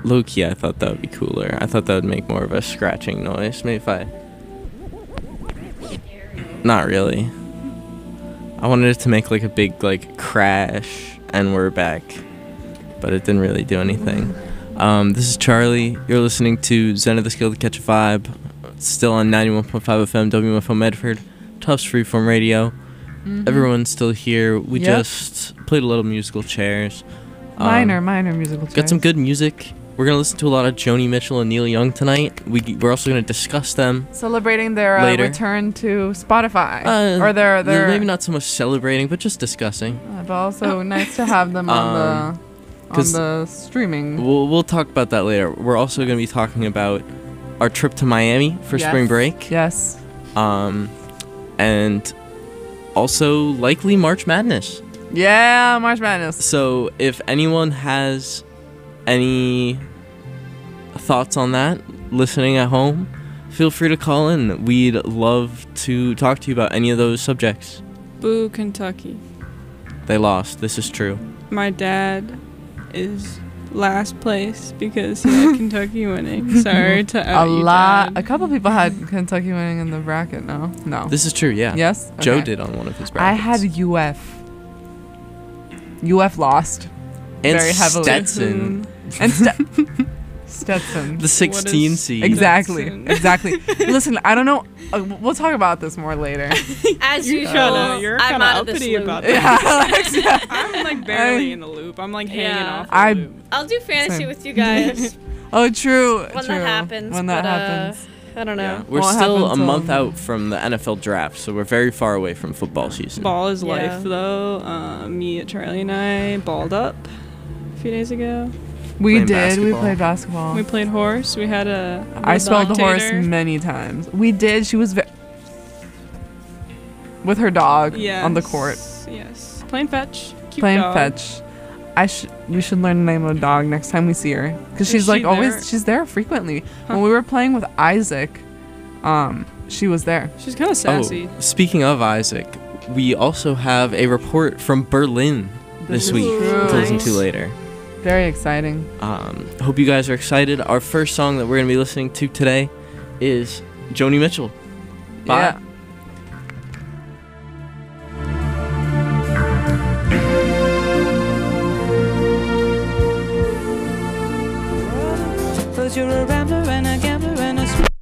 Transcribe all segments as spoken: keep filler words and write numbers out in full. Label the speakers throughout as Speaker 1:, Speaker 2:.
Speaker 1: Low-key, I thought that would be cooler. I thought that would make more of a scratching noise. Maybe if I... Not really. I wanted it to make like a big like crash and we're back. But it didn't really do anything. Um, this is Charlie. You're listening to Zen of the Skill to Catch a Vibe. Still on ninety-one point five F M, W M F O Medford. Tufts Freeform Radio. Mm-hmm. Everyone's still here. We yep. just played a little musical chairs. Um,
Speaker 2: minor, minor musical chairs.
Speaker 1: Got some good music. We're going to listen to a lot of Joni Mitchell and Neil Young tonight. We, we're also going to discuss them.
Speaker 2: Celebrating their uh, return to Spotify. Uh, or their, their...
Speaker 1: Maybe not so much celebrating, but just discussing.
Speaker 2: Uh, but also nice to have them on um, the on the streaming.
Speaker 1: We'll, we'll talk about that later. We're also going to be talking about our trip to Miami for
Speaker 2: yes.
Speaker 1: spring break.
Speaker 2: Yes.
Speaker 1: Um, and also likely March Madness.
Speaker 2: Yeah, March Madness.
Speaker 1: So if anyone has any thoughts on that, listening at home, feel free to call in. We'd love to talk to you about any of those subjects.
Speaker 3: Boo, Kentucky.
Speaker 1: They lost. This is true.
Speaker 3: My dad is last place because he had Kentucky winning. Sorry to out
Speaker 2: a
Speaker 3: you,
Speaker 2: lot.
Speaker 3: Dad.
Speaker 2: A couple people had Kentucky winning in the bracket. No, no.
Speaker 1: This is true. Yeah.
Speaker 2: Yes. Okay.
Speaker 1: Joe did on one of his brackets.
Speaker 2: I had U F. U F lost.
Speaker 1: And
Speaker 2: very heavily.
Speaker 1: Stetson.
Speaker 2: And Ste- Stetson.
Speaker 1: The sixteen seed.
Speaker 2: Exactly.
Speaker 3: Stetson?
Speaker 2: Exactly. Listen, I don't know. Uh, we'll talk about this more later.
Speaker 4: As
Speaker 3: You're
Speaker 4: usual,
Speaker 3: kinda, you're
Speaker 4: I'm
Speaker 3: kinda
Speaker 4: out of this
Speaker 3: uppity
Speaker 4: loop.
Speaker 3: about
Speaker 2: Yeah,
Speaker 3: that.
Speaker 2: Alex, yeah.
Speaker 3: I'm like barely
Speaker 2: I-
Speaker 3: in the loop. I'm like hanging
Speaker 4: Yeah.
Speaker 3: off the
Speaker 2: I-
Speaker 3: loop.
Speaker 4: I'll do fantasy
Speaker 2: Same.
Speaker 4: with you guys
Speaker 2: Oh, true.
Speaker 4: when
Speaker 2: true.
Speaker 4: that happens.
Speaker 2: When that
Speaker 4: but,
Speaker 2: happens.
Speaker 4: Uh, I don't know.
Speaker 1: Yeah. We're
Speaker 2: Won't
Speaker 1: still a
Speaker 2: happen till-
Speaker 1: month out from the N F L draft, so we're very far away from football season.
Speaker 3: Ball is
Speaker 4: Yeah.
Speaker 3: life, though. Uh, me, Charlie, and I balled up a few days ago.
Speaker 2: We
Speaker 1: Playing
Speaker 2: did.
Speaker 1: basketball.
Speaker 2: We played basketball.
Speaker 3: We played horse. We had a.
Speaker 2: I spelled the horse
Speaker 3: spectator.
Speaker 2: many times. We did. She was ve- with her dog
Speaker 3: Yes.
Speaker 2: on the court
Speaker 3: Yes. Playing fetch. Cute
Speaker 2: playing
Speaker 3: dog.
Speaker 2: fetch. I should. We should learn the name of the dog next time we see her, because
Speaker 3: Is
Speaker 2: she's
Speaker 3: she
Speaker 2: like
Speaker 3: there?
Speaker 2: always. She's there frequently.
Speaker 3: Huh.
Speaker 2: When we were playing with Isaac, um, she was there.
Speaker 3: She's kind of sassy.
Speaker 1: Oh, speaking of Isaac, we also have a report from Berlin this,
Speaker 2: This is
Speaker 1: week
Speaker 2: true.
Speaker 1: to listen to
Speaker 4: Nice.
Speaker 1: later.
Speaker 2: Very exciting.
Speaker 1: Um, hope you guys are excited. Our first song that we're going to be listening to today is Joni Mitchell. Bye.
Speaker 2: Yeah.
Speaker 5: Cause you're a rambler and a gambler and a sweet.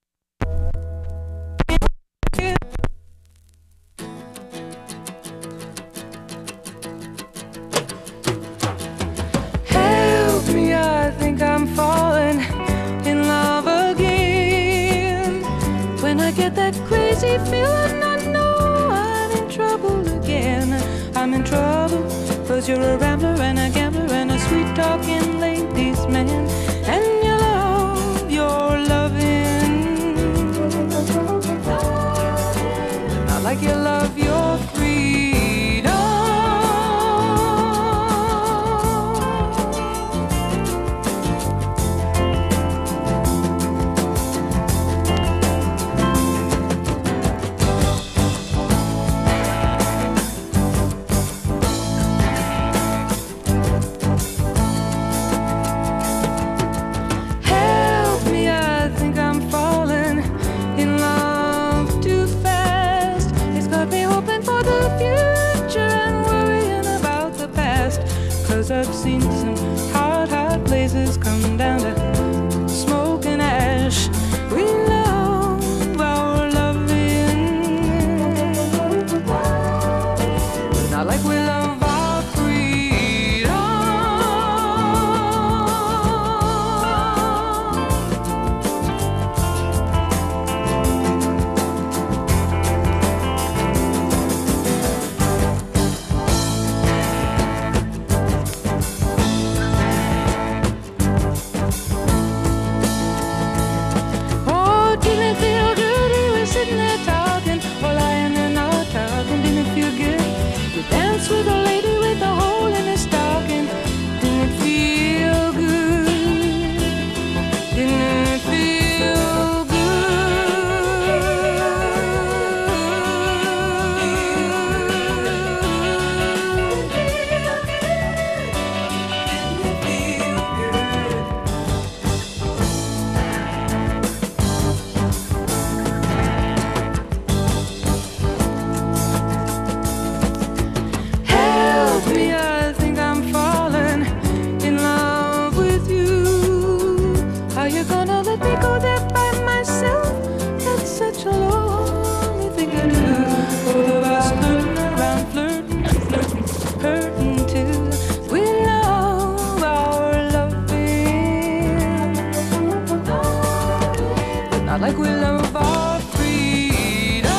Speaker 5: Help me, I think I'm falling in love again. When I get that crazy feeling, I know I'm in trouble again. I'm in trouble, cause you're a rambler and a gambler and a sweet talking ladies man. And you love your loving, not like you love your freedom. Help me, I think I'm falling in love too fast. It's got me hoping for the future and worrying about the past. Cause I've seen some hot, hot places come down to smoke and ash. We love our loving, not like we love our freedom. I'd like we love our freedom.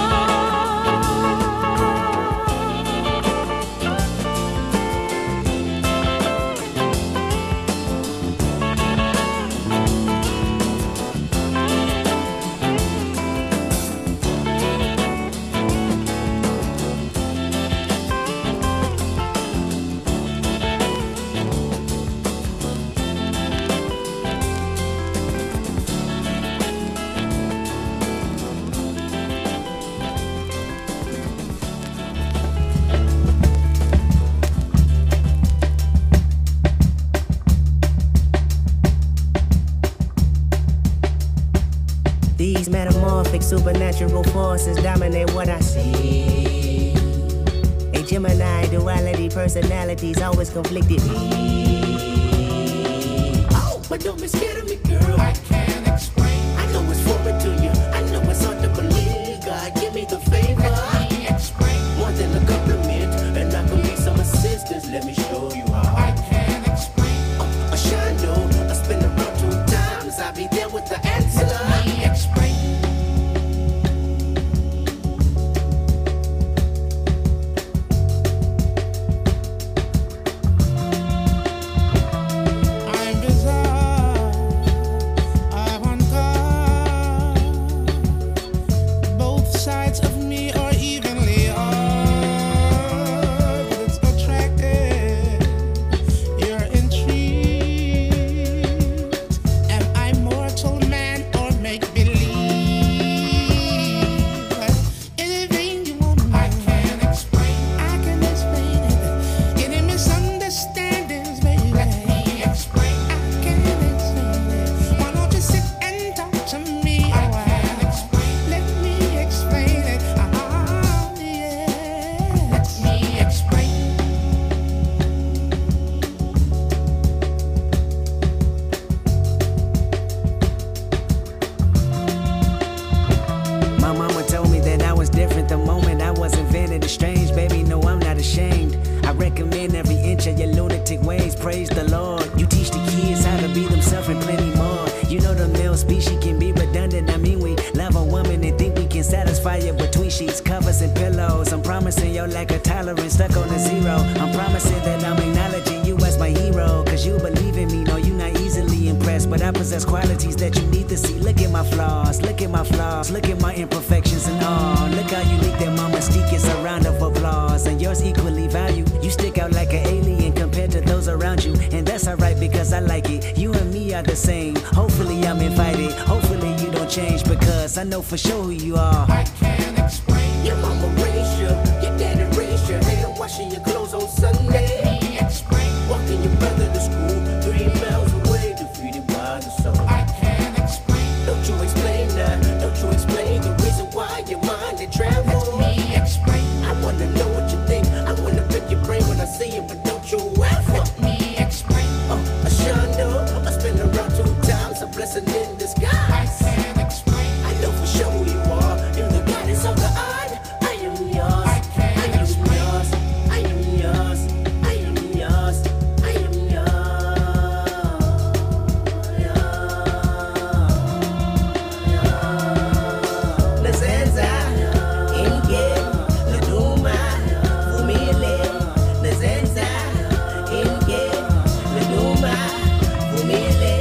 Speaker 4: These metamorphic supernatural forces dominate what I see. A Gemini duality personalities always conflicted me. Oh, but don't be scared of me, girl. I can't explain. I know it's foreign to you. I know it's hard to believe. God, give me the favor. Let me explain. More than a compliment, and I can be some assistance. Let me show you how. I can't explain. Uh, a shando, I spin around two times. I'll be there with the answer. Let me explain. I know for sure who you are. I can't explain. Your mama raised you, your daddy raised you, and washing your clothes on Sunday. Let me explain. Walking your brother to school, three miles away, defeated by the sun. I can't explain. Don't you explain that? Don't you explain the reason why your mind it travels? Let me explain. I wanna know what you think. I wanna pick your brain when I see it, but don't you ever. Let me explain. Oh, a shando, I spin around two times, a blessing in disguise. I can't explain. For sure who you are, in the guidance of the eye. I am yours, I, I am yours, I am yours, I am yours, I am yours. Nazenza, inge, leduma, umile. Nazenza, inge, leduma, umile.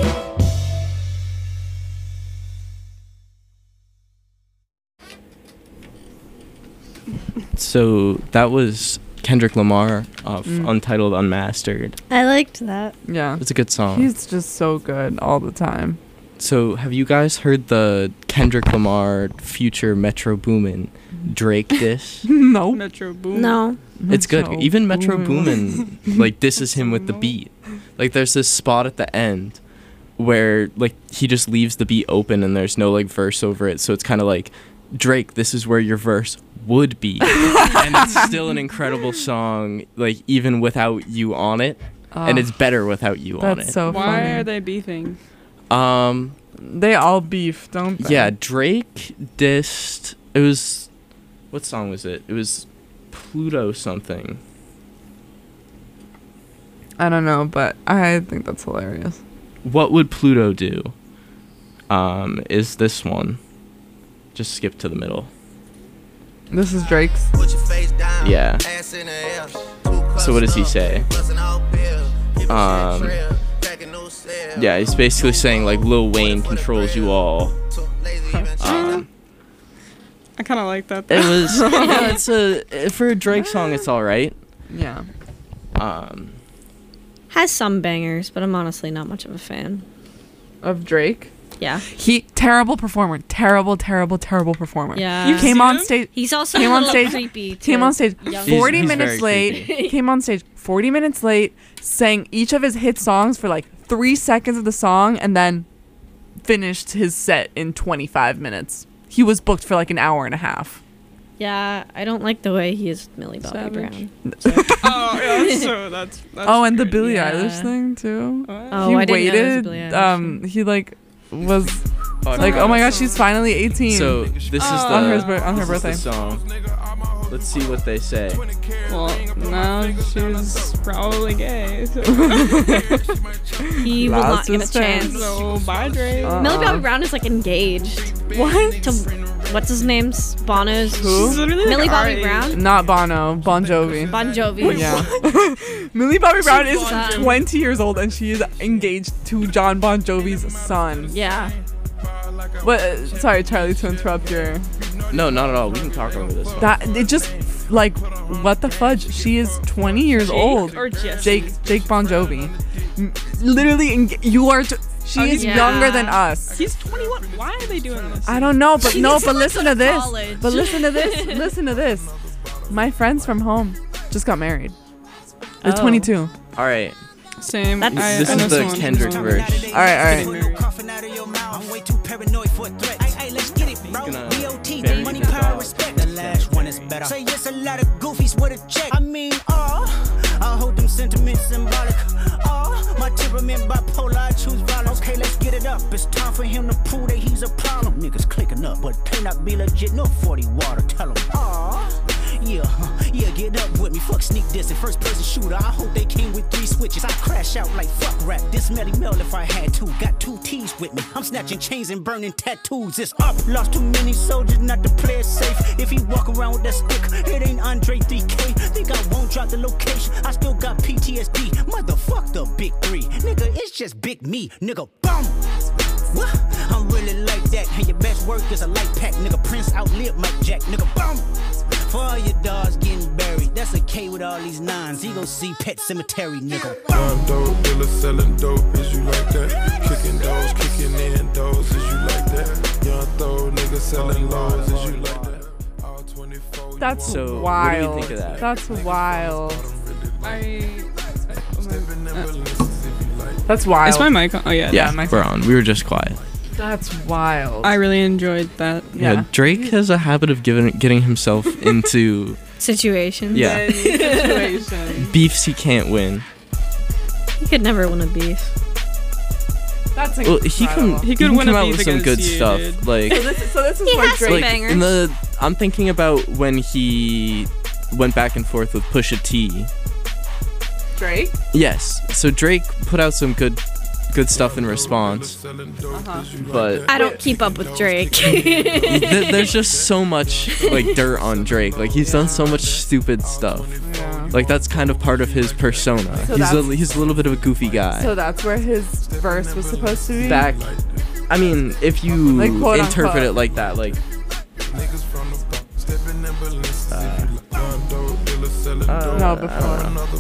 Speaker 1: So that was Kendrick Lamar of
Speaker 2: Mm.
Speaker 1: Untitled Unmastered.
Speaker 3: I liked that.
Speaker 2: Yeah.
Speaker 1: It's a good song.
Speaker 2: He's just so good all the time.
Speaker 1: So have you guys heard the Kendrick Lamar Future Metro Boomin Drake diss?
Speaker 2: No.
Speaker 3: Metro Boom.
Speaker 6: No.
Speaker 1: It's good.
Speaker 2: Metro
Speaker 1: Even Metro
Speaker 2: Boomin.
Speaker 1: Boomin like disses him with the beat. Like there's this spot at the end where like he just leaves the beat open and there's no like verse over it. So it's kind of like, Drake, this is where your verse would be. And it's still an incredible song, like even without you on it. And it's better without you on
Speaker 2: That's
Speaker 1: it.
Speaker 2: so
Speaker 3: Why
Speaker 2: funny.
Speaker 3: are they beefing?
Speaker 1: Um
Speaker 2: They all beef, don't they?
Speaker 1: yeah, Drake dissed, it was, what song was it? It was Pluto something.
Speaker 2: I don't know, but I think that's hilarious.
Speaker 1: What would Pluto do? um, is this one. Just skip to the middle.
Speaker 2: This is Drake's.
Speaker 1: Yeah. So what does he say? Um, yeah, he's basically saying like Lil Wayne controls you all. Um,
Speaker 3: I kind of like that.
Speaker 1: it was yeah, it's a for a Drake song, it's all right.
Speaker 2: Yeah.
Speaker 1: Um,
Speaker 6: Has some bangers, but I'm honestly not much of a fan.
Speaker 2: Of Drake.
Speaker 6: Yeah.
Speaker 2: He terrible performer. Terrible, terrible, terrible performer.
Speaker 6: Yeah.
Speaker 3: You
Speaker 2: Came
Speaker 3: seen
Speaker 2: on
Speaker 3: him?
Speaker 2: stage.
Speaker 6: He's also
Speaker 2: Came
Speaker 6: a
Speaker 2: on
Speaker 6: little
Speaker 2: stage-
Speaker 6: creepy.
Speaker 2: Came
Speaker 6: to
Speaker 2: on stage
Speaker 6: young
Speaker 1: He's-
Speaker 2: forty
Speaker 1: he's
Speaker 2: minutes
Speaker 1: very
Speaker 2: late.
Speaker 1: creepy.
Speaker 2: Came on stage forty minutes late, sang each of his hit songs for like three seconds of the song, and then finished his set in twenty-five minutes. He was booked for like an hour and a half.
Speaker 6: Yeah, I don't like the way he is Millie Bobby
Speaker 3: Savage.
Speaker 6: Brown.
Speaker 3: Oh, yeah, so that's, that's
Speaker 2: Oh, and the
Speaker 3: great.
Speaker 2: Billie
Speaker 6: Yeah.
Speaker 2: Eilish thing too.
Speaker 3: What?
Speaker 6: Oh,
Speaker 2: he
Speaker 6: I didn't know there was a
Speaker 2: waited.
Speaker 6: Billie Eilish
Speaker 2: Um,
Speaker 6: thing.
Speaker 2: he like was
Speaker 1: oh,
Speaker 2: like,
Speaker 1: no.
Speaker 2: oh my gosh, she's finally eighteen.
Speaker 1: So this is the
Speaker 2: on her bir- on her
Speaker 1: this is the
Speaker 2: birthday.
Speaker 1: song. Let's see what they say.
Speaker 3: Well, now she's probably gay. So,
Speaker 6: He will not
Speaker 2: Lots
Speaker 6: get
Speaker 2: of
Speaker 6: a chance.
Speaker 2: fans.
Speaker 3: so bye, Drake.
Speaker 2: Uh,
Speaker 6: Millie Bobby Brown is like engaged
Speaker 2: What?
Speaker 6: to what's his name's Bono's.
Speaker 2: Who?
Speaker 3: She's literally like
Speaker 6: Millie
Speaker 3: our
Speaker 6: Bobby
Speaker 3: age.
Speaker 6: Brown.
Speaker 2: Not Bono, Bon Jovi.
Speaker 6: Bon Jovi.
Speaker 2: Yeah. Millie Bobby Brown is
Speaker 6: Bon Jovi.
Speaker 2: twenty years old and she is engaged to John Bon Jovi's son.
Speaker 6: Yeah.
Speaker 2: What? Uh, sorry, Charlie, to interrupt your.
Speaker 1: No, not at all. We can talk over this one.
Speaker 2: That it just like what the fudge? She is twenty years
Speaker 3: Jake
Speaker 2: old.
Speaker 3: or Jesse?
Speaker 2: Jake Jake Bon Jovi. M- Literally, eng- you are. T- she
Speaker 3: Oh,
Speaker 2: is
Speaker 3: he's-
Speaker 2: younger
Speaker 6: Yeah.
Speaker 2: than us.
Speaker 3: He's twenty-one. Why are they doing this?
Speaker 2: I don't know, but
Speaker 6: She
Speaker 2: no,
Speaker 6: needs to,
Speaker 2: but
Speaker 6: like,
Speaker 2: listen
Speaker 6: go
Speaker 2: to
Speaker 6: to
Speaker 2: this.
Speaker 6: college.
Speaker 2: But listen to this. Listen to this. My friends from home just got married. They're
Speaker 6: Oh.
Speaker 2: twenty-two.
Speaker 1: All right.
Speaker 3: Same.
Speaker 6: That's-
Speaker 3: I,
Speaker 1: This
Speaker 3: I
Speaker 1: is
Speaker 3: know
Speaker 1: the
Speaker 3: someone
Speaker 1: Kendrick
Speaker 3: who's-
Speaker 1: verse.
Speaker 2: All right, all right.
Speaker 4: Coughing out of your mouth. I'm way too paranoid for a threat. Hey, hey, let's get it, bro.
Speaker 1: Gonna
Speaker 4: B O T,
Speaker 1: bury
Speaker 4: money,
Speaker 1: the
Speaker 4: power,
Speaker 1: dog.
Speaker 4: respect. The last one is better. Say yes, a lot of goofies with a check. I mean, oh, I hold them sentiments symbolic. Oh, my temperament bipolar, I choose violence. Okay, let's get it up. It's time for him to prove that he's a problem. Niggas clicking up, but they not be legit. No forty water, tell him. Oh. Yeah, huh, yeah, get up with me. Fuck sneak this and first person shooter. I hope they came with three switches. I crash out like fuck rap. This Melly Mel if I had to. Got two T's with me. I'm snatching chains and burning tattoos. It's up. Lost too many soldiers not to play it safe. If he walk around with that stick, it ain't Andre three K. Think I won't drop the location. I still got P T S D. Motherfuck the big three. Nigga, it's just big me. Nigga, bum. What? I'm really like that. And your best work is a light pack. Nigga, Prince outlived Mike Jack. Nigga, bum. For all your dogs getting buried. That's a K with all these nines. He gon' see Pet Cemetery, nigga.
Speaker 7: I'm dope, dealer selling dope, is you like that? Kicking doors, kicking in doors, is you like that? Young throw, nigga selling lows, is you like that? All twenty-four,
Speaker 2: That's
Speaker 1: So, what do you
Speaker 2: wild.
Speaker 1: think of that?
Speaker 2: That's wild.
Speaker 3: I.
Speaker 2: That's wild.
Speaker 3: Is my mic on? Oh yeah.
Speaker 1: Yeah,
Speaker 2: my-
Speaker 1: we're on. We were just quiet.
Speaker 2: That's wild.
Speaker 3: I really enjoyed that.
Speaker 1: Yeah.
Speaker 2: Yeah.
Speaker 1: Drake has a habit of giving getting himself into
Speaker 6: Situation.
Speaker 1: yeah
Speaker 2: Situation.
Speaker 1: beefs he can't win.
Speaker 6: He could never win a beef.
Speaker 2: That's
Speaker 1: Well, he can
Speaker 2: incredible.
Speaker 3: He
Speaker 1: he
Speaker 3: could
Speaker 1: can
Speaker 3: win
Speaker 1: come
Speaker 3: a
Speaker 1: out
Speaker 3: beef
Speaker 1: with some good
Speaker 3: against you,
Speaker 1: stuff.
Speaker 3: dude.
Speaker 1: Like
Speaker 2: So this, so this is
Speaker 6: He
Speaker 2: where
Speaker 6: has some
Speaker 2: Drake.
Speaker 1: like
Speaker 6: bangers.
Speaker 1: in the I'm thinking about when he went back and forth with Pusha T.
Speaker 2: Drake.
Speaker 1: Yes. So Drake put out some good good stuff in response. But
Speaker 6: I don't keep up with Drake.
Speaker 1: th- there's just so much like dirt on Drake. Like he's done so much stupid stuff.
Speaker 2: Yeah.
Speaker 1: Like that's kind of part of his persona.
Speaker 2: So
Speaker 1: he's a
Speaker 2: that's-
Speaker 1: he's a little bit of a goofy guy.
Speaker 2: So that's where his verse was supposed to be.
Speaker 1: Back I mean, if you
Speaker 2: Like, quote,
Speaker 1: interpret
Speaker 2: unquote.
Speaker 1: it like that, like
Speaker 2: No, before.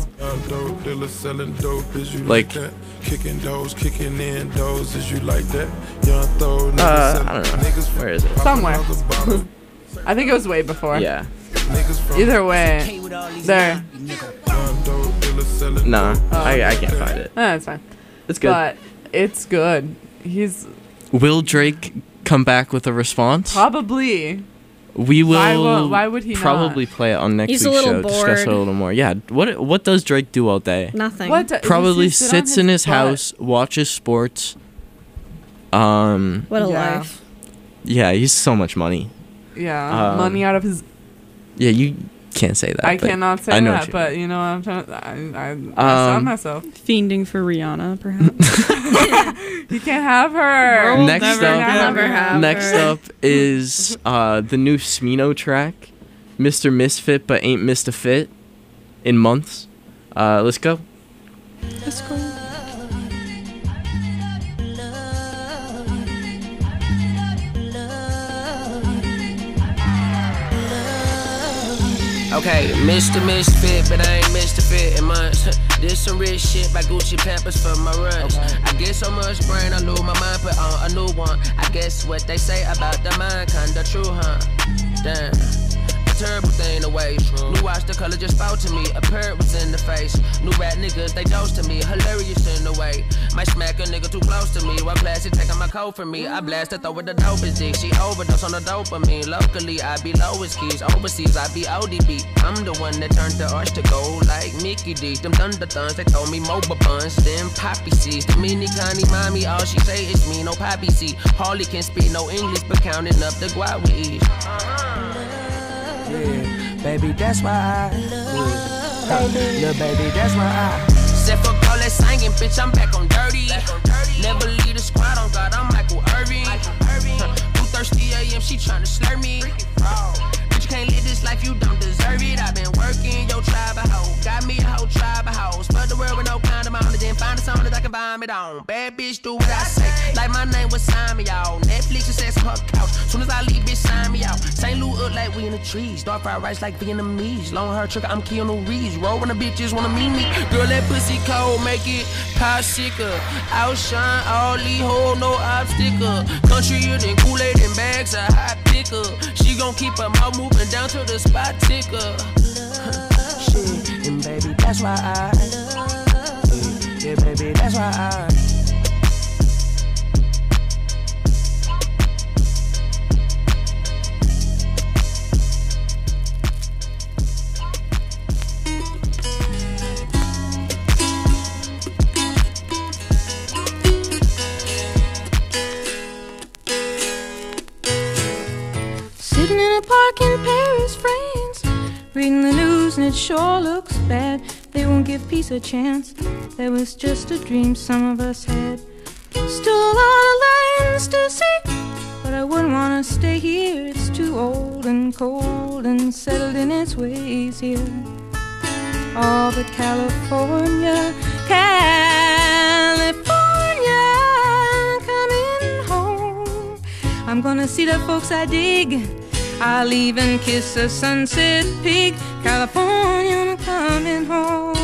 Speaker 1: Like-
Speaker 7: kicking doors, kicking in doors, is you like that? Young throw,
Speaker 1: uh, I don't know. Where is it?
Speaker 2: Somewhere. I think it was way before.
Speaker 1: Yeah.
Speaker 2: Either way,
Speaker 4: K with all these
Speaker 2: there.
Speaker 4: nines,
Speaker 1: Nah, I I can't find it.
Speaker 2: Eh, it's fine.
Speaker 1: It's good.
Speaker 2: But it's good. He's
Speaker 1: Will Drake come back with a response?
Speaker 2: probably.
Speaker 1: We will.
Speaker 2: Why wo- why would he not?
Speaker 1: probably play it on next
Speaker 6: He's a
Speaker 1: week's
Speaker 6: little
Speaker 1: show? Discuss it a
Speaker 6: bored.
Speaker 1: little more. Yeah. What What does Drake do all day?
Speaker 6: Nothing.
Speaker 2: What? does
Speaker 1: Probably
Speaker 2: he sit on
Speaker 1: sits in his
Speaker 2: butt?
Speaker 1: house, watches sports. Um.
Speaker 6: What a
Speaker 2: Yeah.
Speaker 6: life.
Speaker 1: Yeah, he's so much money.
Speaker 2: Yeah,
Speaker 1: Um,
Speaker 2: money out of his.
Speaker 1: Yeah, you can't say that.
Speaker 2: I
Speaker 1: but
Speaker 2: cannot say
Speaker 1: I know
Speaker 2: that,
Speaker 1: what you
Speaker 2: but you know, I'm trying. I, I, I
Speaker 1: Um,
Speaker 2: sound myself.
Speaker 3: Fiending for Rihanna, perhaps.
Speaker 2: You can't have her.
Speaker 3: We'll
Speaker 1: Next
Speaker 3: never,
Speaker 1: up-
Speaker 3: never have
Speaker 1: Next
Speaker 3: her.
Speaker 1: up is uh, the new Smino track, Mister Misfit but Ain't Missed a Fit, in months. Uh, let's go.
Speaker 3: Let's go.
Speaker 4: Okay, Mister Misfit, but I ain't Mister Fit in months. This some rich shit by Gucci Pampers for my runs. I get so much brain, I lose my mind, put on a new one. I guess what they say about the mind, kinda true, huh? Damn. Terrible thing to waste. New watch, the color just spoke to me. A parrot was in the face. New rat niggas, they dose to me. Hilarious in the way. Might smack a nigga too close to me. While classy taking my coat from me. I blast her, throw with the dopest dick. She overdose on the dopamine. Locally, I be lowest keys. Overseas, I be O D B. I'm the one that turned the arch to gold like Mickey D. Them thunder thuns, they told me mobile buns. Them poppy seeds. The mini Connie mommy, all she say is me, no poppy seed. Harley can speak no English, but counting up the guap with ease. Yeah, baby, that's why I love, huh, little baby, that's why I said fuck all that singing, bitch, I'm back on dirty. Never leave the squad on God, I'm Michael Irvin. Huh, two thirsty A M, she tryna slur me. Bitch, you can't live this life, you don't deserve it. I've been working, your tribe a hoe. Got me a whole tribe of hoes. Spread the world with no condom on it, then find a song that I can vomit on. Bad bitch, do what I say. Like my name was sign me, y'all. Netflix is sex on her couch. Soon as I leave, bitch, sign me out. Saint Louis up like we in the trees. Dark fried rice like Vietnamese. Long hair trick, I'm Keanu Reeves. Roll when the bitches wanna meet me. Girl, that pussy cold, make it popsicle. Outshine all these hoes, no obstacle. Countryer than Kool-Aid and bags, a hot picker. She gon' keep her mouth moving down to the spot ticker. Shit, and baby, that's why I love. Yeah, baby, that's why I.
Speaker 5: Sitting in a park in Paris, France, reading the news and it sure looks bad. They won't give peace a chance. That was just a dream some of us had. Still a lot of lands to see, but I wouldn't want to stay here. It's too old and cold and settled in its ways here. Oh, but California, California, coming home. I'm gonna see the folks I dig. I'll even kiss a sunset pig. California, I'm coming home.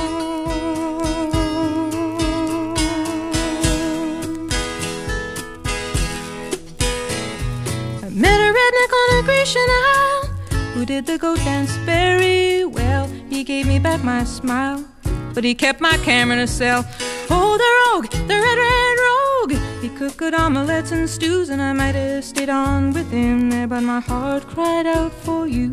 Speaker 5: I met a redneck on a Grecian Isle who did the goat dance very well. He gave me back my smile, but he kept my camera in a cell. Oh, the rogue, the red, red rogue. He cooked good omelettes and stews, and I might have stayed on with him there, but my heart cried out for you.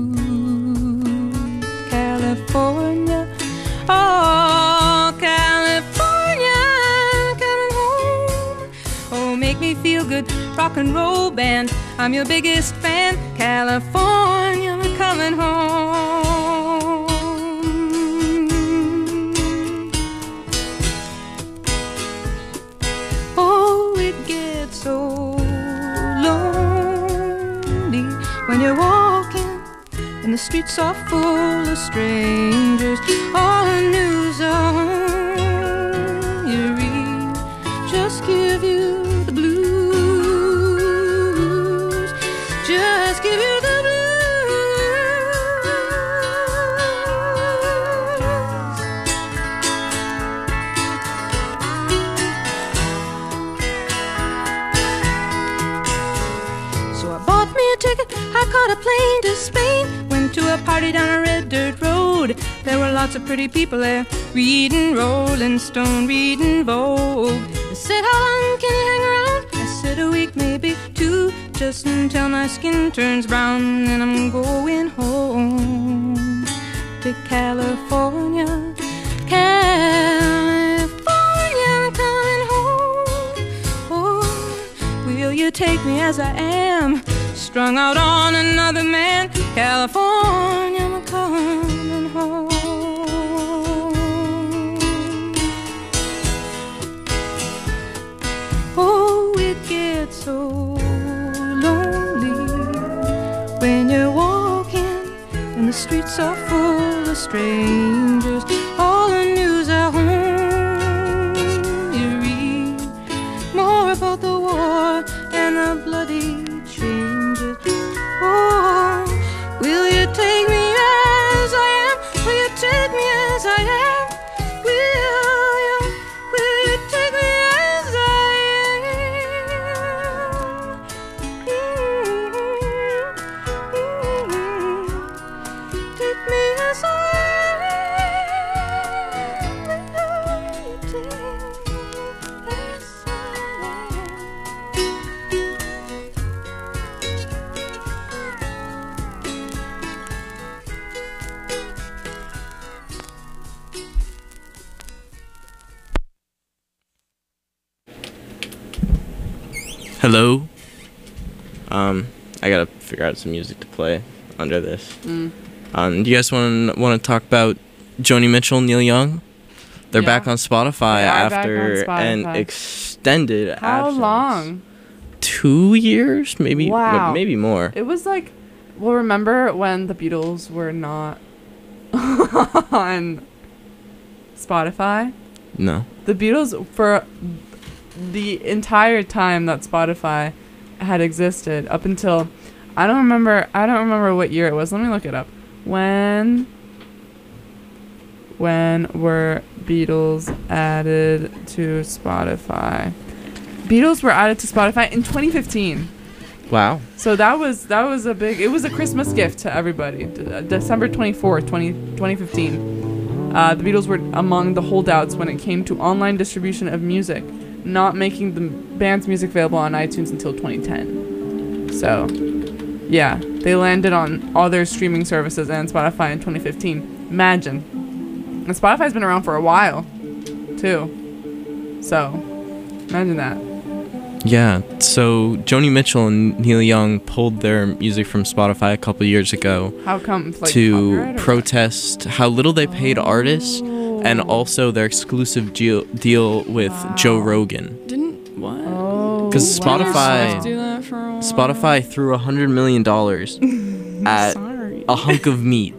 Speaker 5: California, oh, California, coming home. Oh, make me feel good, rock and roll band. I'm your biggest fan. California, I'm coming home. Oh, it gets so lonely when you're walking and the streets are full of strangers. All the news on you read just give you the blues. Just give you the blues. So I bought me a ticket, I caught a plane to Spain. Went to a party down a red dirt road. There were lots of pretty people there, reading Rolling Stone, reading Vogue. They said, how long can you hang around? I said, a week, maybe two, just until my skin turns brown. And I'm going home to California. California, I'm coming home. Oh, will you take me as I am? strung out on another man. California, I'm coming home. Oh, it gets so lonely when you're walking and the streets are full of strangers. All the news at home, you read more about the war and the bloody changes. Oh, will you take me as I am? Will you take me as I am? Will you, will you take me as I am? Mm-hmm. Take me as I am. Will you take me as I
Speaker 1: Hello. Um, I gotta figure out some music to play under this.
Speaker 2: Mm.
Speaker 1: Um, do you guys want to want to talk about Joni Mitchell, Neil Young? They're
Speaker 2: Yeah.
Speaker 1: back on Spotify
Speaker 2: They are back on
Speaker 1: after an
Speaker 2: Spotify.
Speaker 1: extended
Speaker 2: How
Speaker 1: absence.
Speaker 2: long?
Speaker 1: Two years, maybe.
Speaker 2: Wow.
Speaker 1: Maybe more.
Speaker 2: It was like, well, remember when the Beatles were not on Spotify?
Speaker 1: No.
Speaker 2: The Beatles, for the entire time that Spotify had existed, up until, I don't remember, I don't remember what year it was. Let me look it up. When, when were Beatles added to Spotify? Beatles were added to Spotify in twenty fifteen.
Speaker 1: Wow.
Speaker 2: So that was that was a big. It was a Christmas gift to everybody. De- December twenty-fourth, twenty fifteen. Uh, the Beatles were among the holdouts when it came to online distribution of music, not making the band's music available on iTunes until twenty ten. So, yeah, they landed on all their streaming services and Spotify in twenty fifteen. Imagine. And Spotify's been around for a while, too. So, imagine that.
Speaker 1: Yeah, so Joni Mitchell and Neil Young pulled their music from Spotify a couple years ago
Speaker 2: How come? Like,
Speaker 1: to
Speaker 2: copyright or what?
Speaker 1: protest how little they paid artists and also their exclusive deal, deal with
Speaker 2: Wow.
Speaker 1: Joe Rogan.
Speaker 3: Didn't what?
Speaker 2: Oh,
Speaker 1: 'Cause
Speaker 2: wow.
Speaker 1: Spotify-
Speaker 3: do that for a while.
Speaker 1: Spotify threw a hundred million dollars at
Speaker 3: Sorry.
Speaker 1: a hunk of meat.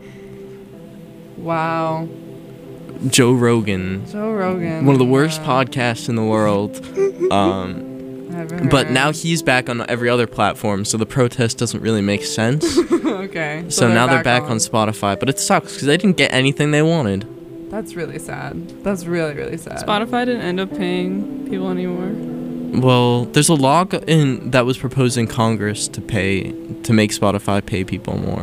Speaker 2: Wow.
Speaker 1: Joe Rogan,
Speaker 2: Joe Rogan.
Speaker 1: one of the worst
Speaker 2: yeah.
Speaker 1: podcasts in the world. Um,
Speaker 2: Haven't
Speaker 1: but
Speaker 2: heard.
Speaker 1: now he's back on every other platform, so the protest doesn't really make sense.
Speaker 2: Okay.
Speaker 1: So, now they're back on Spotify, but it sucks because they didn't get anything they wanted.
Speaker 2: That's really sad. That's really really sad.
Speaker 3: Spotify didn't end up paying people anymore.
Speaker 1: Well, there's a law go- in that was proposed in Congress to pay to make Spotify pay people more.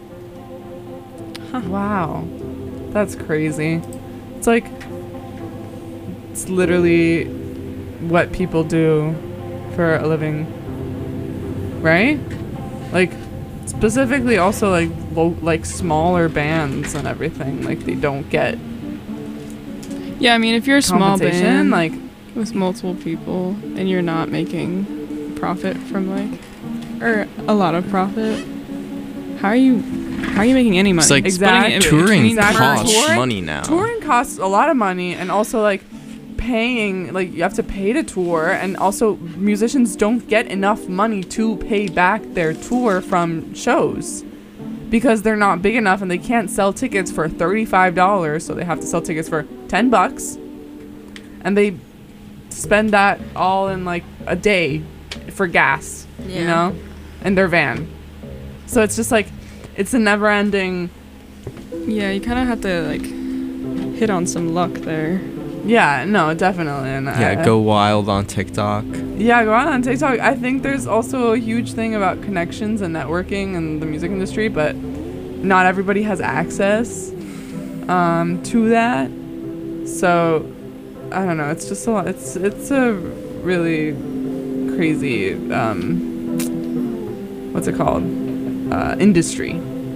Speaker 2: Wow. That's crazy. It's like it's literally what people do for a living, right? Like specifically also like lo- like smaller bands and everything, like they don't get
Speaker 3: Yeah, I mean, if you're a small
Speaker 2: compensation,
Speaker 3: band
Speaker 2: like
Speaker 3: with multiple people and you're not making profit from like, or a lot of profit, how are you? How are you making any money?
Speaker 1: It's like
Speaker 2: Exactly.
Speaker 1: touring
Speaker 2: Exactly.
Speaker 1: costs
Speaker 2: Touring-
Speaker 1: money now.
Speaker 2: touring costs a lot of money, and also like paying, like you have to pay to tour, and also musicians don't get enough money to pay back their tour from shows because they're not big enough and they can't sell tickets for thirty-five dollars, so they have to sell tickets for ten bucks, and they spend that all in like a day for gas, you
Speaker 6: Yeah.
Speaker 2: know, in their van. So it's just like it's a never-ending.
Speaker 3: Yeah, you kind of have to like hit on some luck there.
Speaker 2: Yeah, no, definitely. And
Speaker 1: Yeah,
Speaker 2: I,
Speaker 1: go wild on TikTok.
Speaker 2: Yeah, go on on TikTok. I think there's also a huge thing about connections and networking in the music industry, but not everybody has access um, to that. So I don't know. It's just a lot. It's it's a really crazy. Um, what's it called? Uh, industry.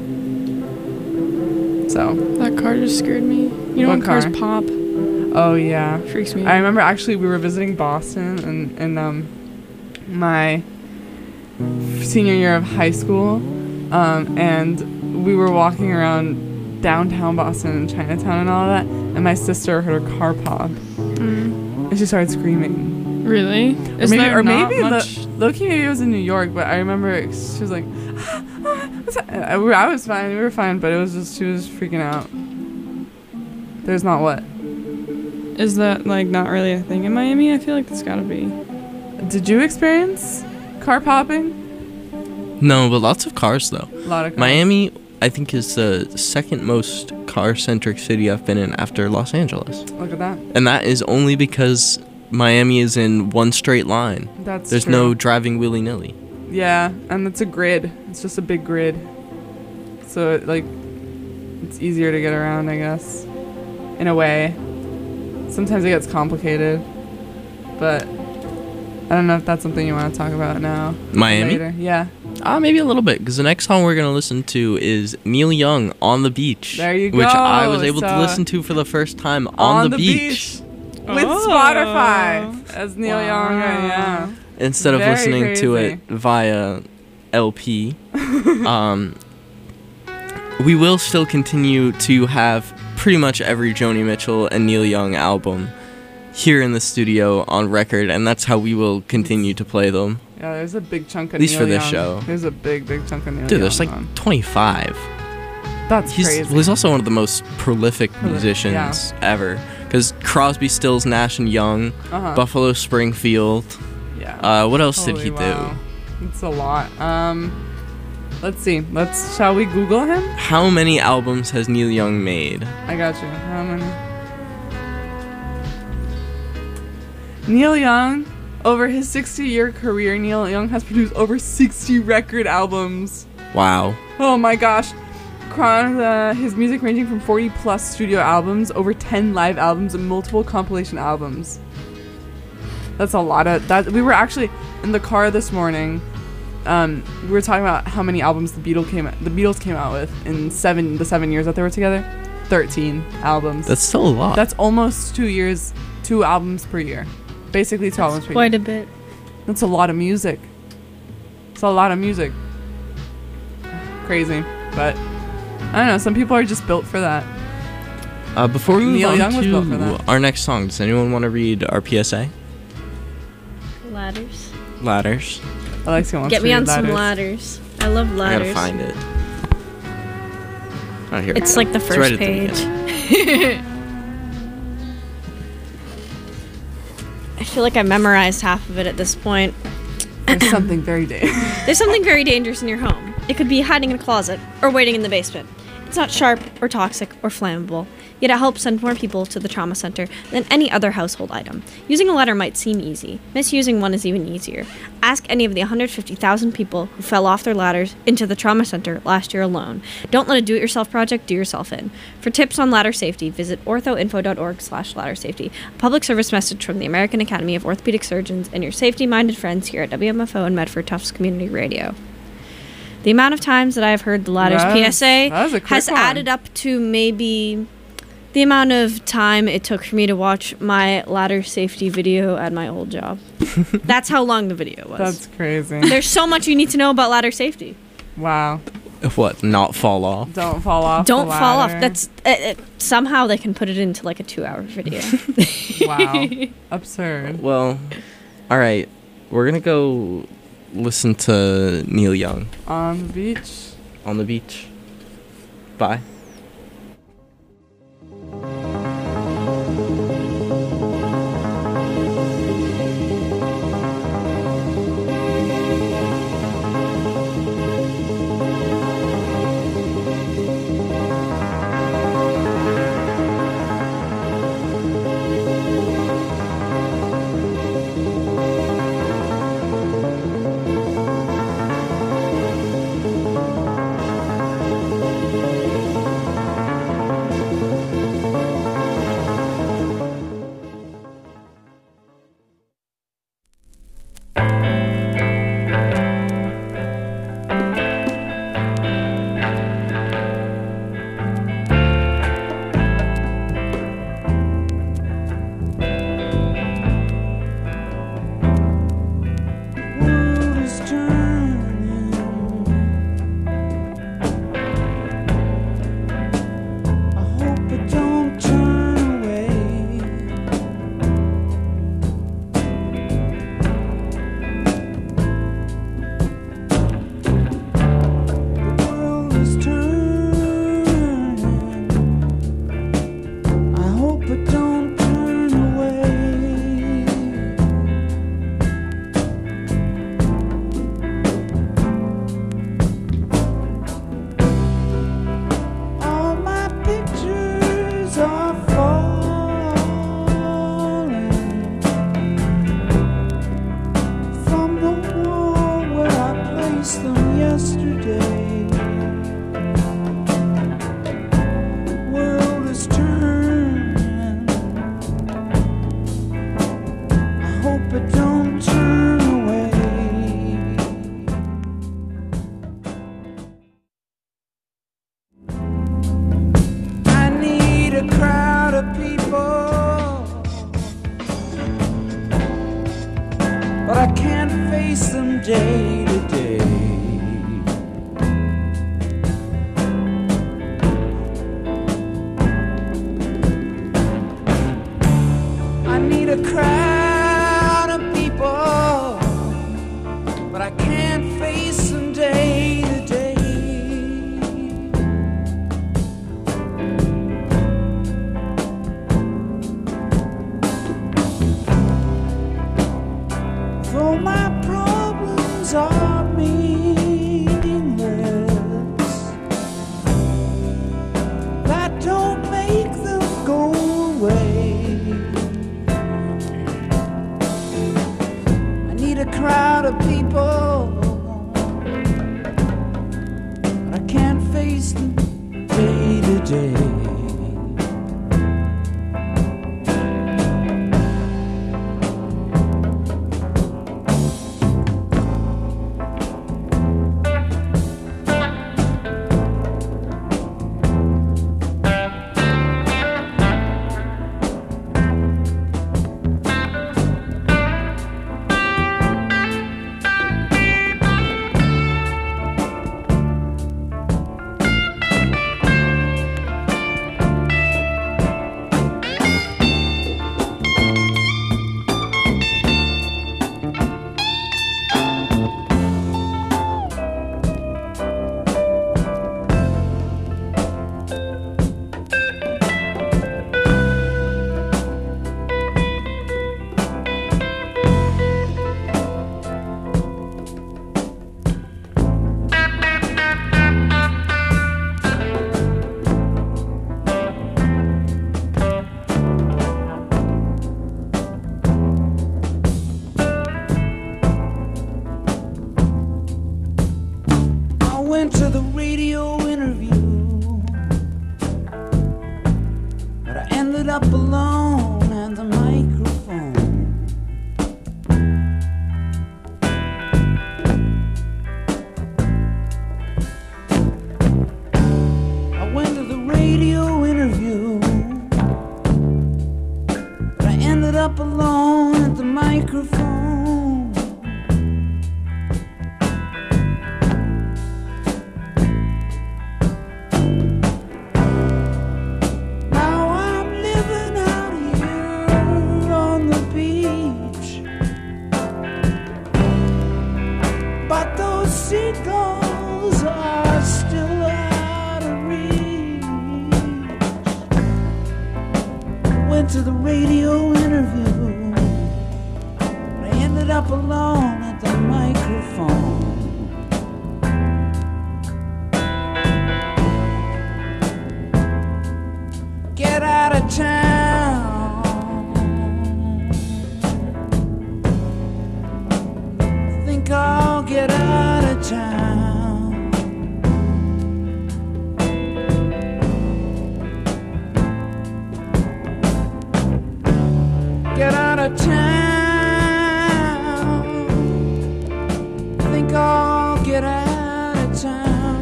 Speaker 2: So.
Speaker 3: That car just scared me. You know
Speaker 2: What
Speaker 3: when cars
Speaker 2: car?
Speaker 3: pop,
Speaker 2: Oh yeah.
Speaker 3: freaks me
Speaker 2: I
Speaker 3: out.
Speaker 2: remember actually we were visiting Boston, and and um my senior year of high school, um, and we were walking around downtown Boston and Chinatown and all that, and my sister heard her car pop,
Speaker 3: Mm.
Speaker 2: and she started screaming.
Speaker 3: Really?
Speaker 2: Or
Speaker 3: Is
Speaker 2: maybe,
Speaker 3: there
Speaker 2: or
Speaker 3: not
Speaker 2: maybe
Speaker 3: much?
Speaker 2: the, low-key maybe it was in New York, but I remember she was like, ah, ah, what's that? I, we were- I was fine, we were fine, but it was just, she was freaking out. There's not what?
Speaker 3: Is that like not really a thing in Miami? I feel like there's gotta be.
Speaker 2: Did you experience car popping?
Speaker 1: No, but lots of cars though.
Speaker 2: A lot of cars.
Speaker 1: Miami, I think, is the second most car-centric city I've been in after Los Angeles.
Speaker 2: Look at that.
Speaker 1: And that is only because Miami is in one straight line.
Speaker 2: That's
Speaker 1: There's
Speaker 2: true.
Speaker 1: no driving willy-nilly.
Speaker 2: Yeah, and it's a grid. It's just a big grid. So it, like, it's easier to get around, I guess, in a way. Sometimes it gets complicated, but I don't know if that's something you want to talk about now.
Speaker 1: Miami?
Speaker 2: Later. Yeah.
Speaker 1: Ah, maybe a little bit, because the next song we're going to listen to is Neil Young, On the Beach.
Speaker 2: There you
Speaker 1: Which I
Speaker 2: go.
Speaker 1: was able to
Speaker 2: So,
Speaker 1: listen to for the first time on, the, beach.
Speaker 2: with
Speaker 3: Oh.
Speaker 2: Spotify as Neil
Speaker 3: Wow.
Speaker 2: Young. Yeah.
Speaker 1: Instead of
Speaker 2: Very
Speaker 1: listening to
Speaker 2: crazy.
Speaker 1: it via L P. um, we will still continue to have pretty much every Joni Mitchell and Neil Young album here in the studio on record, and that's how we will continue to play them.
Speaker 2: Yeah, there's a big chunk of
Speaker 1: At least
Speaker 2: Neil
Speaker 1: for this
Speaker 2: Young.
Speaker 1: show.
Speaker 2: There's a big, big chunk of Neil
Speaker 1: Dude,
Speaker 2: Young.
Speaker 1: there's like
Speaker 2: on.
Speaker 1: twenty-five.
Speaker 2: That's
Speaker 1: He's,
Speaker 2: crazy.
Speaker 1: well, he's also one of the most prolific
Speaker 2: Prolific,
Speaker 1: musicians ever. Because Crosby, Stills, Nash and Young,
Speaker 2: uh-huh.
Speaker 1: Buffalo Springfield.
Speaker 2: Yeah.
Speaker 1: Uh, what else did
Speaker 2: Holy
Speaker 1: he
Speaker 2: wow. It's a lot. Um, let's see. Let's. Shall we Google him?
Speaker 1: do? How many albums has Neil Young made?
Speaker 2: I got you. How many? Neil Young, over his sixty-year career, Neil Young has produced over sixty record albums.
Speaker 1: Wow.
Speaker 2: Oh my gosh. Chron- uh, his music ranging from forty plus studio albums, over ten live albums, and multiple compilation albums. That's a lot of that. We were actually in the car this morning. Um, we were talking about how many albums the Beatles came the Beatles came out with in seven the seven years that they were together. Thirteen albums.
Speaker 1: That's still a lot.
Speaker 2: That's almost two years, two albums per year. Basically two albums per
Speaker 6: Quite
Speaker 2: year.
Speaker 6: a bit.
Speaker 2: That's a lot of music. It's a lot of music. Crazy, but I don't know. Some people are just built for that.
Speaker 1: Uh, before we move
Speaker 2: Neil
Speaker 1: on
Speaker 2: Young was built for
Speaker 1: to
Speaker 2: that.
Speaker 1: our next song, does anyone want to read our P S A?
Speaker 6: Ladders.
Speaker 1: Ladders.
Speaker 2: Alexia wants
Speaker 6: Get
Speaker 2: to
Speaker 6: me
Speaker 2: read
Speaker 6: on some
Speaker 2: ladders.
Speaker 6: ladders. I love
Speaker 1: I
Speaker 6: ladders.
Speaker 1: gotta find it. Oh, here.
Speaker 6: It's
Speaker 1: we
Speaker 6: like
Speaker 1: go.
Speaker 6: the
Speaker 1: It's right
Speaker 6: first
Speaker 1: at the
Speaker 6: page.
Speaker 1: beginning.
Speaker 6: I feel like I memorized half of it at this point.
Speaker 2: There's something very dangerous.
Speaker 6: There's something very dangerous in your home. It could be hiding in a closet or waiting in the basement. It's not sharp or toxic or flammable, yet it helps send more people to the trauma center than any other household item. Using a ladder might seem easy. Misusing one is even easier. Ask any of the one hundred fifty thousand people who fell off their ladders into the trauma center last year alone. Don't let a do-it-yourself project do yourself in. For tips on ladder safety, visit orthoinfo.org slash ladder safety. A public service message from the American Academy of Orthopedic Surgeons and your safety-minded friends here at W M F O and Medford Tufts Community Radio. The amount of times that I've heard the ladders
Speaker 2: That
Speaker 6: P
Speaker 2: was-
Speaker 6: S A
Speaker 2: that was a quick
Speaker 6: has
Speaker 2: one.
Speaker 6: added up to maybe the amount of time it took for me to watch my ladder safety video at my old job. That's how long the video was.
Speaker 2: That's crazy.
Speaker 6: There's so much you need to know about ladder safety.
Speaker 2: Wow.
Speaker 1: What? Not fall off?
Speaker 2: Don't fall off.
Speaker 6: Don't
Speaker 2: the
Speaker 6: fall off.
Speaker 2: ladder.
Speaker 6: That's uh, uh, somehow they can put it into like a two-hour video.
Speaker 2: Wow. Absurd.
Speaker 1: Well, all right. We're gonna go listen to Neil Young
Speaker 2: On the beach.
Speaker 1: on the beach. Bye.
Speaker 4: but don't turn away. I need a crowd of people, but I can't face them day to day. I need a crowd of people, but I can't face them day to day. For my problems are meaningless, that don't make them go away. I need a crowd of people, but I can't face them day to day. I went to the radio interview, but I ended up alone at the microphone. I went to the radio interview, but I ended up alone at the microphone. Now I'm living out here on the beach, but those seagulls are still out of reach. Went to the radio interview, but I ended up alone at the microphone. Get out of town. Think I'll get out of town. Get out of town. Think I'll get out of town.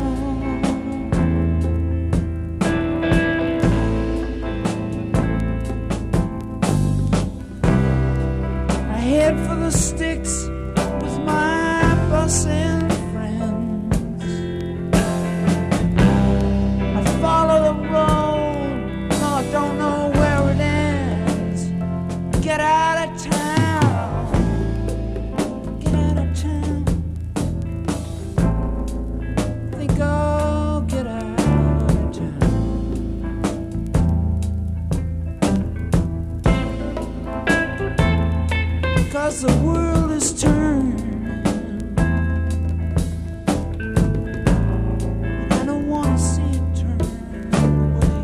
Speaker 4: I head for the sticks with my busing friends. I follow the road, no, I don't know where it ends. Get out of town. Get out of town. Think I'll get out of town. Cause the world is turning, and I don't wanna see it turn away.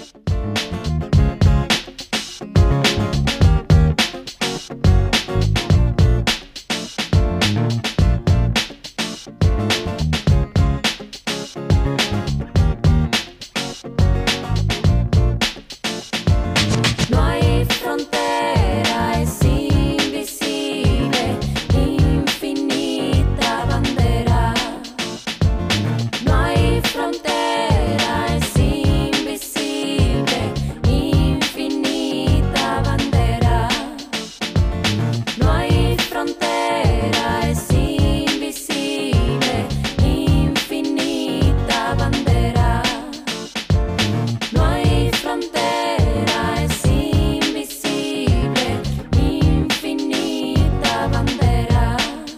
Speaker 5: No hay frontera, es invisible, infinita bandera. No hay frontera, es invisible, infinita bandera. No hay frontera, es invisible, infinita bandera. No hay frontera, es invisible, infinita bandera.